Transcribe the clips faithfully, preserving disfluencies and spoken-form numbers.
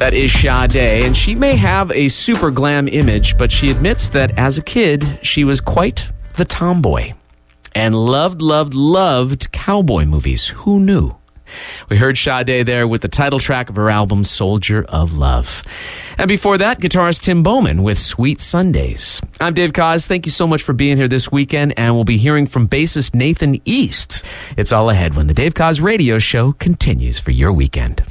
That is Sade, and she may have a super glam image, but she admits that as a kid, she was quite the tomboy and loved, loved, loved cowboy movies. Who knew? We heard Sade there with the title track of her album, Soldier of Love. And before that, guitarist Tim Bowman with Sweet Sundays. I'm Dave Koz. Thank you so much for being here this weekend, and we'll be hearing from bassist Nathan East. It's all ahead when the Dave Koz Radio Show continues for your weekend.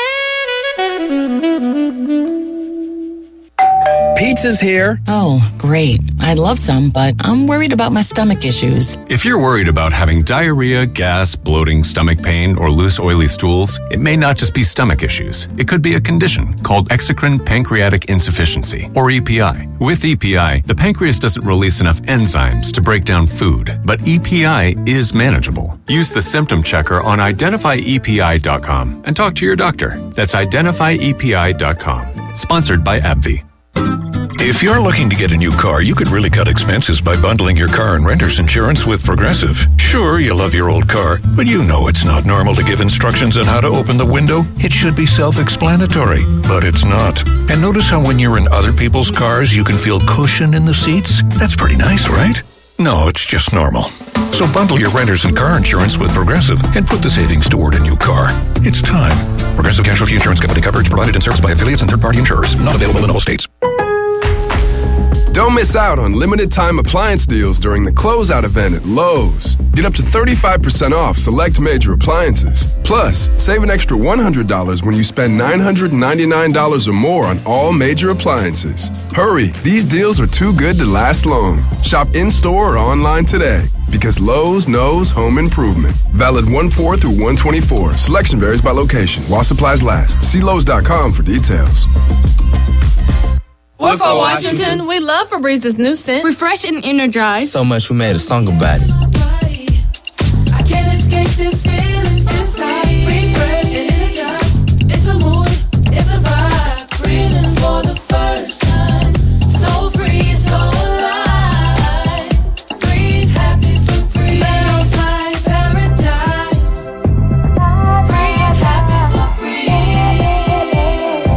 Pizza's here. Oh, great. I'd love some, but I'm worried about my stomach issues. If you're worried about having diarrhea, gas, bloating, stomach pain, or loose, oily stools, it may not just be stomach issues. It could be a condition called exocrine pancreatic insufficiency, or E P I. With E P I, the pancreas doesn't release enough enzymes to break down food, but E P I is manageable. Use the symptom checker on identify E P I dot com and talk to your doctor. That's identify E P I dot com. Sponsored by AbbVie. If you're looking to get a new car, you could really cut expenses by bundling your car and renter's insurance with Progressive. Sure, you love your old car, but you know it's not normal to give instructions on how to open the window. It should be self-explanatory, but it's not. And notice how when you're in other people's cars, you can feel cushion in the seats? That's pretty nice, right? No, it's just normal. So bundle your renter's and car insurance with Progressive and put the savings toward a new car. It's time. Progressive Casualty Insurance Company. Coverage provided and serviced by affiliates and third-party insurers. Not available in all states. Don't miss out on limited-time appliance deals during the closeout event at Lowe's. Get up to thirty-five percent off select major appliances. Plus, save an extra one hundred dollars when you spend nine hundred ninety-nine dollars or more on all major appliances. Hurry, these deals are too good to last long. Shop in-store or online today, because Lowe's knows home improvement. Valid one four through one twenty-four. Selection varies by location. While supplies last. See Lowe's dot com for details. We're for Washington. We love Febrez's new scent. Refresh and energize. So much we made a song about it. I can't escape this feeling inside. Refresh and energize. It's a mood, it's a vibe. Breathing for the first time. So free, so alive. Breathe happy for free. Smells like paradise. Breathe happy for breeze.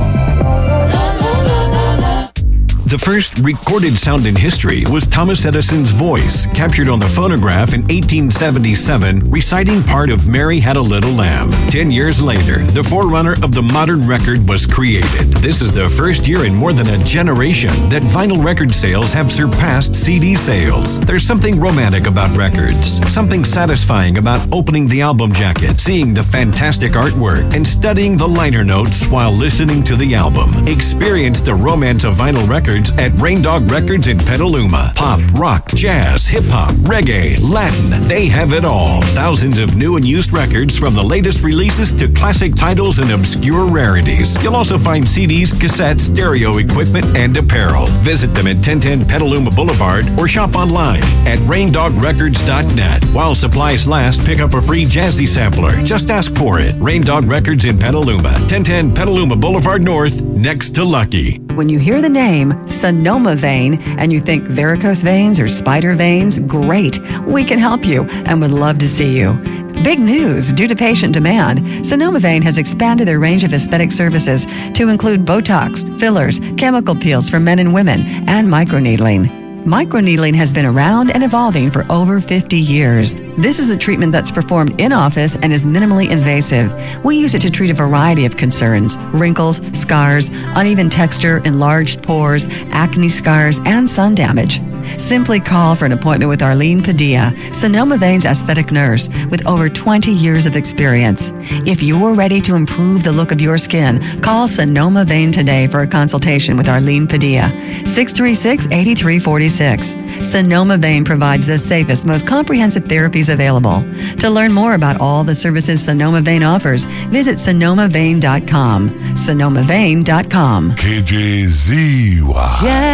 La la la la la. The first recorded sound in history was Thomas Edison's voice, captured on the phonograph in eighteen seventy-seven, reciting part of Mary Had a Little Lamb. Ten years later, the forerunner of the modern record was created. This is the first year in more than a generation that vinyl record sales have surpassed C D sales. There's something romantic about records, something satisfying about opening the album jacket, seeing the fantastic artwork, and studying the liner notes while listening to the album. Experience the romance of vinyl records at Rain Dog Records in Petaluma. Pop, rock, jazz, hip-hop, reggae, Latin, they have it all. Thousands of new and used records from the latest releases to classic titles and obscure rarities. You'll also find C Ds, cassettes, stereo equipment, and apparel. Visit them at ten ten Petaluma Boulevard or shop online at rain dog records dot net. While supplies last, pick up a free Jazzy sampler. Just ask for it. Rain Dog Records in Petaluma. ten ten Petaluma Boulevard North, next to Lucky. When you hear the name Sonoma Vein and you think varicose veins or spider veins, great. We can help you and would love to see you. Big news! Due to patient demand, Sonoma Vein has expanded their range of aesthetic services to include Botox, fillers, chemical peels for men and women, and microneedling. Microneedling has been around and evolving for over fifty years. This is a treatment that's performed in office and is minimally invasive. We use it to treat a variety of concerns: wrinkles, scars, uneven texture, enlarged pores, acne scars, and sun damage. Simply call for an appointment with Arlene Padilla, Sonoma Vein's aesthetic nurse with over twenty years of experience. If you're ready to improve the look of your skin, call Sonoma Vein today for a consultation with Arlene Padilla, six three six, eight three four six. Sonoma Vein provides the safest, most comprehensive therapies available. To learn more about all the services Sonoma Vein offers, visit sonoma vein dot com. sonoma vein dot com. K J Z Y.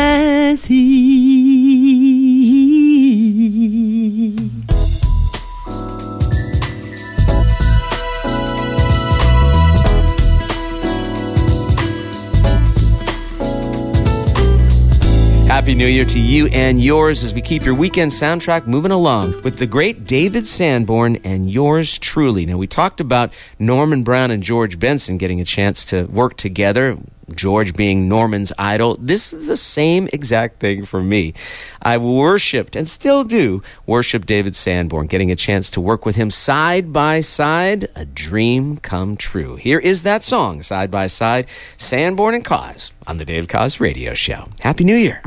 Jazzy. Happy New Year to you and yours as we keep your weekend soundtrack moving along with the great David Sanborn and yours truly. Now, we talked about Norman Brown and George Benson getting a chance to work together. George being Norman's idol. This is the same exact thing for me. I worshipped and still do worship David Sanborn. Getting a chance to work with him side by side, a dream come true. Here is that song, Side by Side, Sanborn and Cause on the Dave Cause Radio Show. Happy New Year.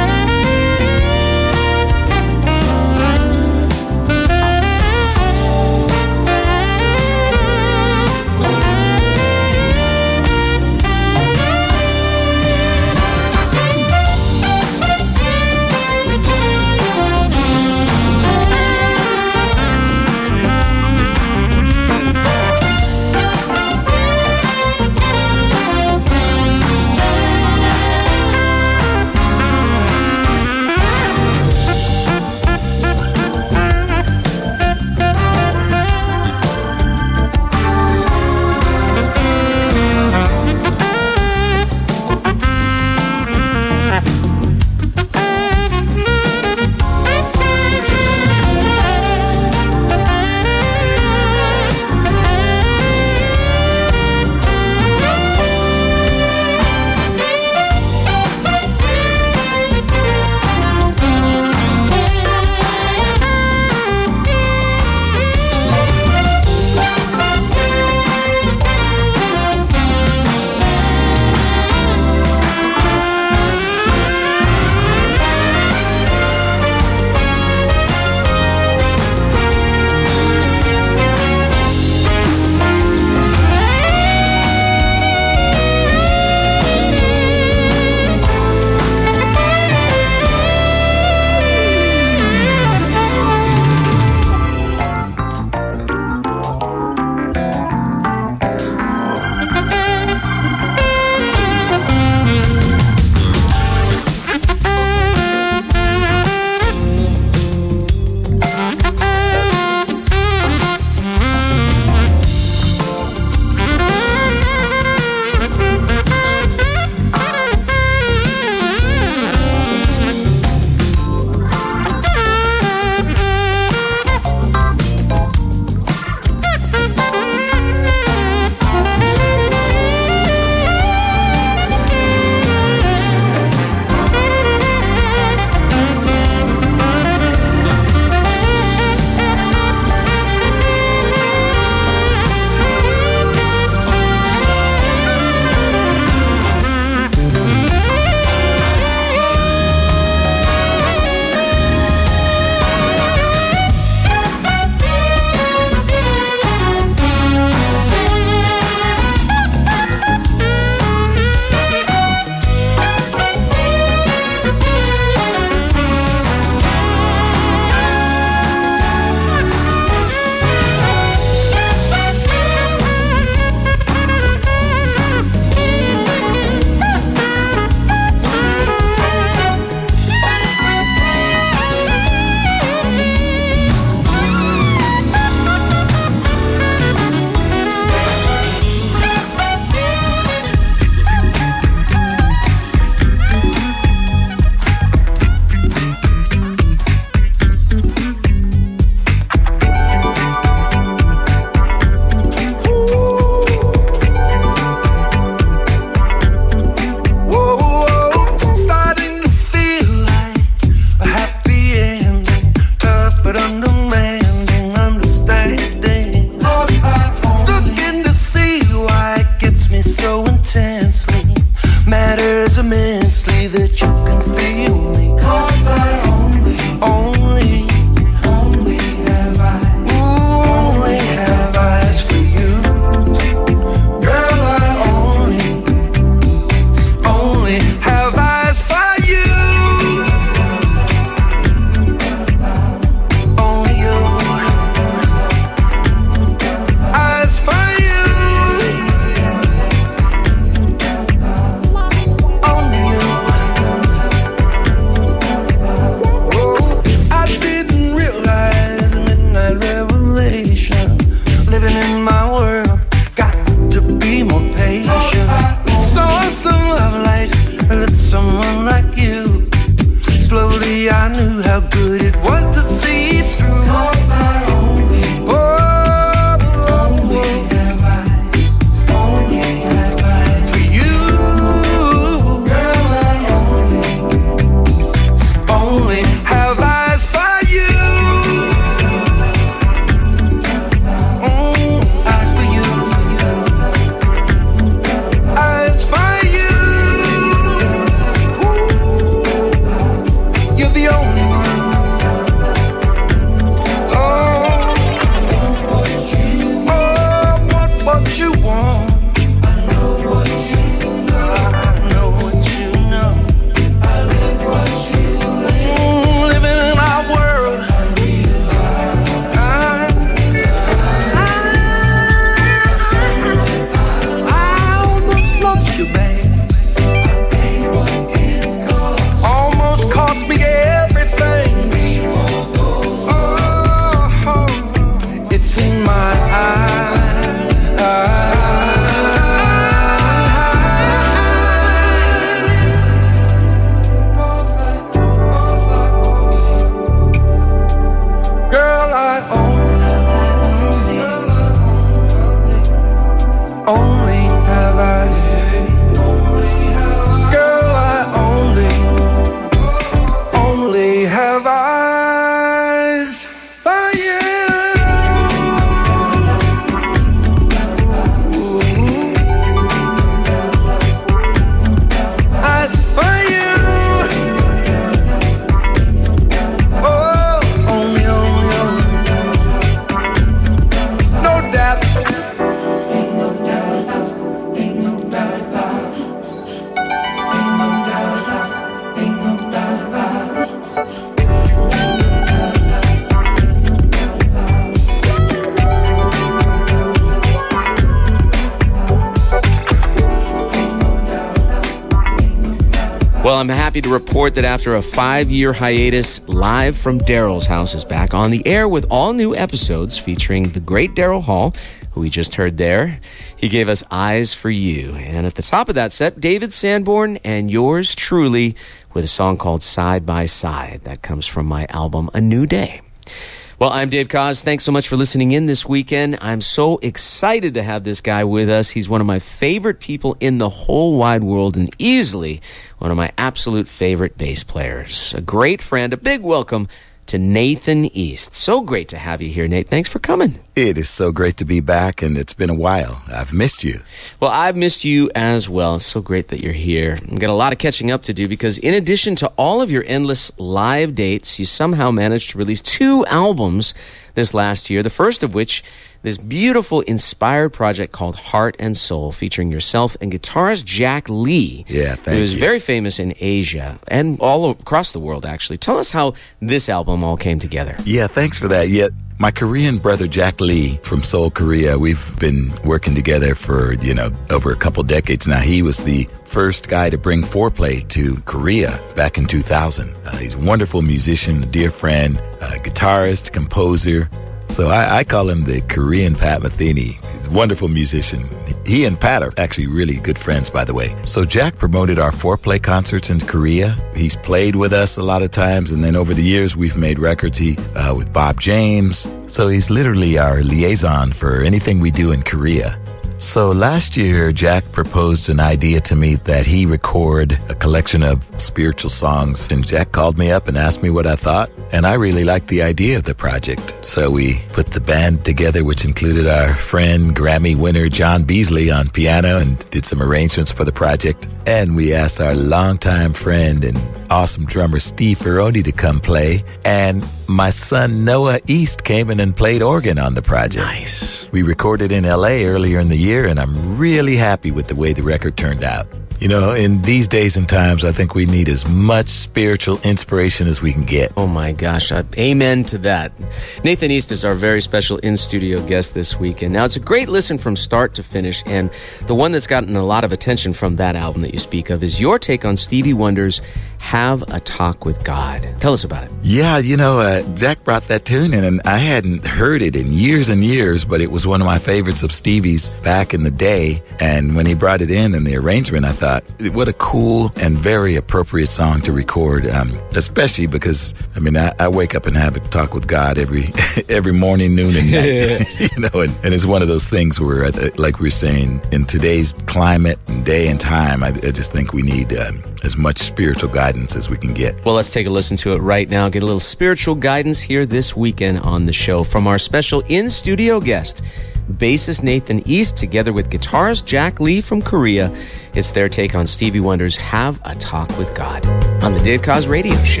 Well, I'm happy to report that after a five-year hiatus, Live from Daryl's House is back on the air with all new episodes featuring the great Daryl Hall, who we just heard there. He gave us Eyes for You. And at the top of that set, David Sanborn and yours truly with a song called Side by Side. That comes from my album, A New Day. Well, I'm Dave Koz. Thanks so much for listening in this weekend. I'm so excited to have this guy with us. He's one of my favorite people in the whole wide world and easily one of my absolute favorite bass players. A great friend, a big welcome to Nathan East. So great to have you here, Nate. Thanks for coming. It is so great to be back, and it's been a while. I've missed you. Well, I've missed you as well. It's so great that you're here. I've got a lot of catching up to do because in addition to all of your endless live dates, you somehow managed to release two albums this last year, the first of which, this beautiful inspired project called Heart and Soul, featuring yourself and guitarist Jack Lee, yeah, thank who is you. very famous in Asia and all across the world, actually. Tell us how this album all came together. Yeah, thanks for that. Yeah, my Korean brother Jack Lee from Seoul, Korea, we've been working together for, you know, over a couple decades now. He was the first guy to bring foreplay to Korea back in two thousand. Uh, he's a wonderful musician, a dear friend, a guitarist, composer. So I, I call him the Korean Pat Metheny. He's a wonderful musician. He and Pat are actually really good friends, by the way. So Jack promoted our foreplay concerts in Korea. He's played with us a lot of times, and then over the years we've made records he uh, with Bob James. So he's literally our liaison for anything we do in Korea. So last year, Jack proposed an idea to me that he record a collection of spiritual songs, and Jack called me up and asked me what I thought, and I really liked the idea of the project. So we put the band together, which included our friend, Grammy winner John Beasley on piano, and did some arrangements for the project. And we asked our longtime friend and awesome drummer Steve Ferroni to come play, and my son Noah East came in and played organ on the project. Nice. We recorded in L A earlier in the year, and I'm really happy with the way the record turned out. You know, in these days and times, I think we need as much spiritual inspiration as we can get. Oh my gosh, uh, amen to that. Nathan East is our very special in-studio guest this weekend. Now, it's a great listen from start to finish, and the one that's gotten a lot of attention from that album that you speak of is your take on Stevie Wonder's Have a Talk with God. Tell us about it. Yeah, you know, uh, Jack brought that tune in, and I hadn't heard it in years and years, but it was one of my favorites of Stevie's back in the day, and when he brought it in and the arrangement, I thought, what a cool and very appropriate song to record, um, especially because, I mean, I, I wake up and have a talk with God every every morning, noon, and night. you know, and, and it's one of those things where, uh, like we were saying, in today's climate and day and time, I, I just think we need um, as much spiritual guidance as we can get. Well, let's take a listen to it right now. Get a little spiritual guidance here this weekend on the show from our special in-studio guest, bassist Nathan East, together with guitarist Jack Lee from Korea. It's their take on Stevie Wonder's Have a Talk with God on the Dave Koz Radio Show.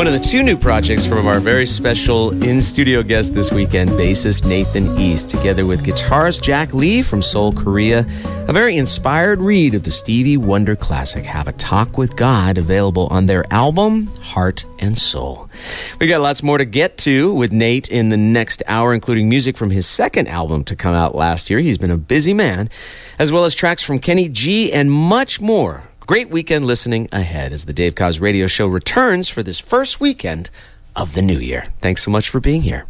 One of the two new projects from our very special in-studio guest this weekend, bassist Nathan East, together with guitarist Jack Lee from Seoul, Korea. A very inspired read of the Stevie Wonder classic, Have a Talk with God, available on their album, Heart and Soul. We got lots more to get to with Nate in the next hour, including music from his second album to come out last year. He's been a busy man, as well as tracks from Kenny G and much more. Great weekend listening ahead as the Dave Koz Radio Show returns for this first weekend of the new year. Thanks so much for being here.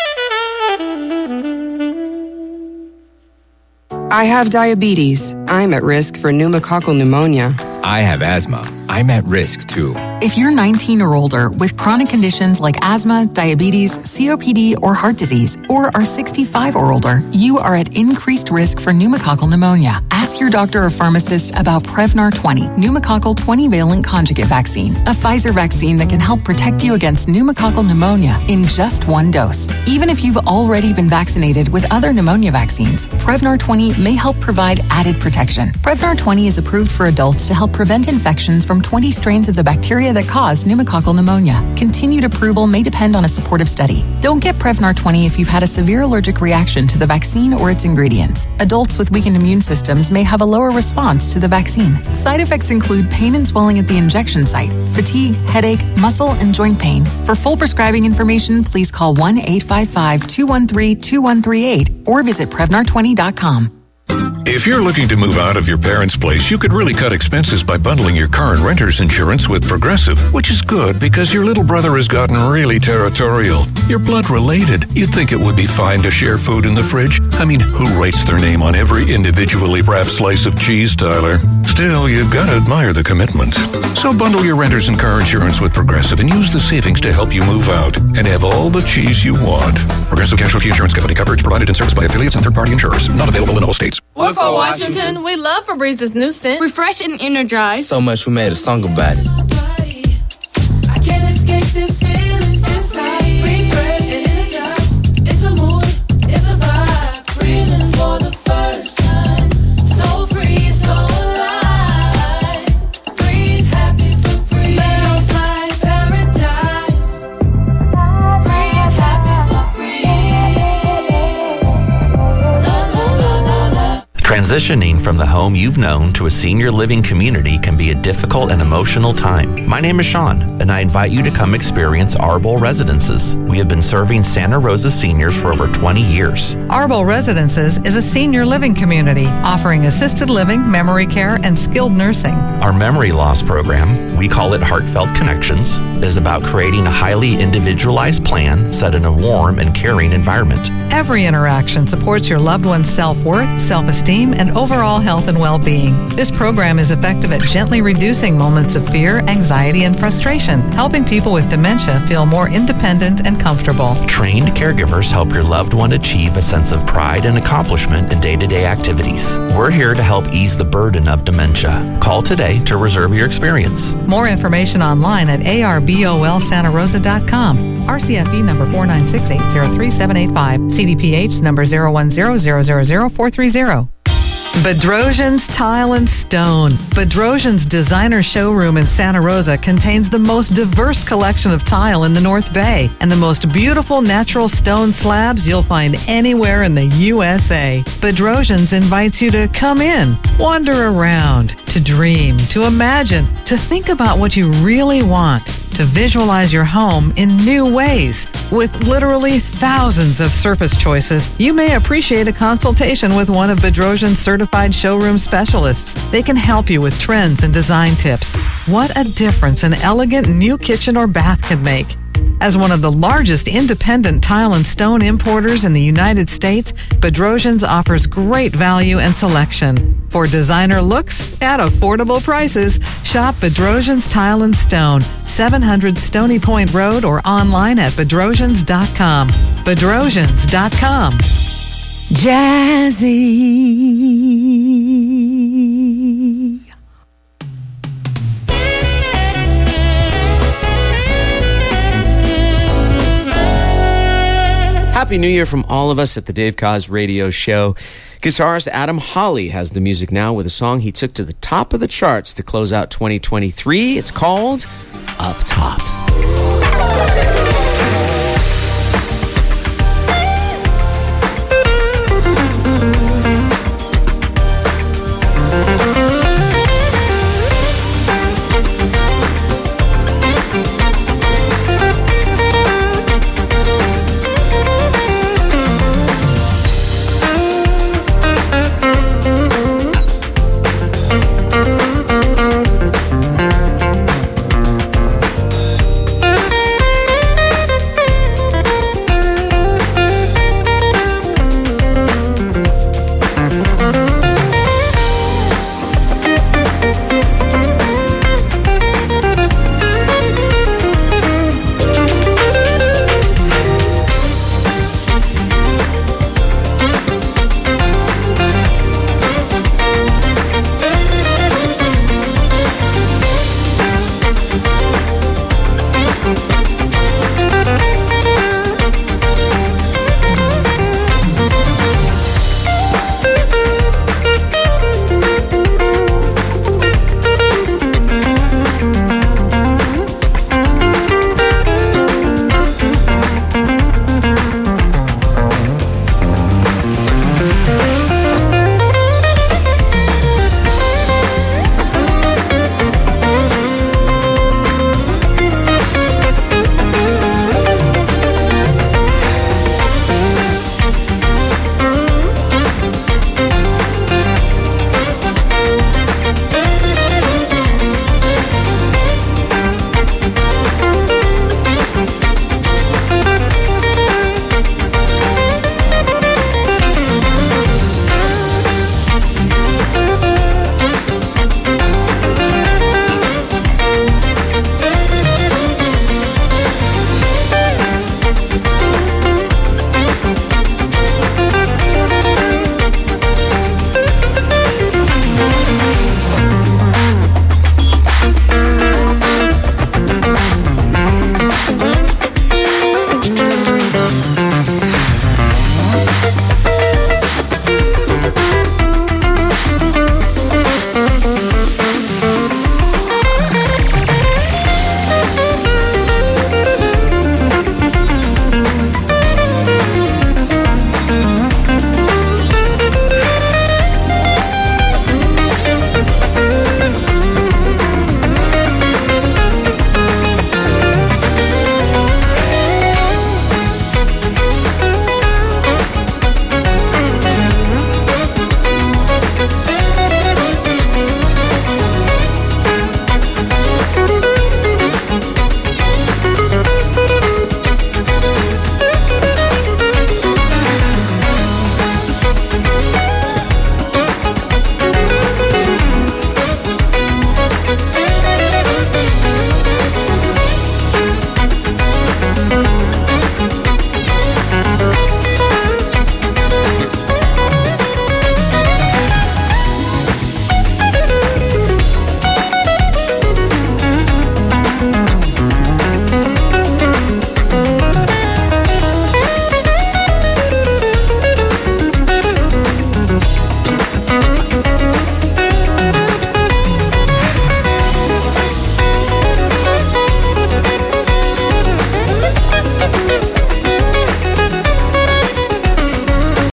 I have diabetes. I'm at risk for pneumococcal pneumonia. I have asthma. I'm at risk too. If you're nineteen or older with chronic conditions like asthma, diabetes, C O P D, or heart disease, or are sixty-five or older, you are at increased risk for pneumococcal pneumonia. Ask your doctor or pharmacist about Prevnar twenty, pneumococcal twenty-valent conjugate vaccine, a Pfizer vaccine that can help protect you against pneumococcal pneumonia in just one dose. Even if you've already been vaccinated with other pneumonia vaccines, Prevnar twenty may help provide added protection. Prevnar twenty is approved for adults to help prevent infections from twenty strains of the bacteria that cause pneumococcal pneumonia. Continued approval may depend on a supportive study. Don't get Prevnar twenty if you've had a severe allergic reaction to the vaccine or its ingredients. Adults with weakened immune systems may have a lower response to the vaccine. Side effects include pain and swelling at the injection site, fatigue, headache, muscle, and joint pain. For full prescribing information, please call one eight five five, two one three, two one three eight or visit Prevnar twenty dot com. If you're looking to move out of your parents' place, you could really cut expenses by bundling your car and renter's insurance with Progressive, which is good because your little brother has gotten really territorial. You're blood related. You'd think it would be fine to share food in the fridge. I mean, who writes their name on every individually wrapped slice of cheese, Tyler? Still, you've got to admire the commitment. So bundle your renter's and car insurance with Progressive and use the savings to help you move out and have all the cheese you want. Progressive Casualty Insurance Company. Coverage provided in service by affiliates and third-party insurers. Not available in all states. We're for Washington. We love Febrez's new scent. Refresh and energize. So much we made a song about it. I can't escape this feeling inside. Refresh and energize. It's a mood, it's a vibe. Breathing for the first time. So free, so alive. Breathe happy for breeze. Smells like paradise. Breathe happy for breeze. La la la la la. Transitioning from the home you've known to a senior living community can be a difficult and emotional time. My name is Sean, and I invite you to come experience Arbol Residences. We have been serving Santa Rosa seniors for over twenty years. Arbol Residences is a senior living community offering assisted living, memory care, and skilled nursing. Our memory loss program, we call it Heartfelt Connections, is about creating a highly individualized plan set in a warm and caring environment. Every interaction supports your loved one's self-worth, self-esteem, and overall health and well-being. This program is effective at gently reducing moments of fear, anxiety, and frustration, helping people with dementia feel more independent and comfortable. Trained caregivers help your loved one achieve a sense of pride and accomplishment in day-to-day activities. We're here to help ease the burden of dementia. Call today to reserve your experience. More information online at A R B O L Santa Rosa dot com. R C F E number four nine six eight zero three seven eight five. C D P H number zero one zero zero zero zero four three zero. Bedrosian's Tile and Stone. Bedrosian's designer showroom in Santa Rosa contains the most diverse collection of tile in the North Bay and the most beautiful natural stone slabs you'll find anywhere in the U S A. Bedrosian's invites you to come in, wander around, to dream, to imagine, to think about what you really want, to visualize your home in new ways. With literally thousands of surface choices, you may appreciate a consultation with one of Bedrosian's certified showroom specialists. They can help you with trends and design tips. What a difference an elegant new kitchen or bath can make. As one of the largest independent tile and stone importers in the United States, Bedrosian's offers great value and selection. For designer looks at affordable prices, shop Bedrosian's Tile and Stone, seven hundred Stony Point Road, or online at bedrosians dot com. bedrosians dot com. Jazzy. Happy New Year from all of us at the Dave Koz Radio Show. Guitarist Adam Hawley has the music now with a song he took to the top of the charts to close out twenty twenty-three. It's called Up Top.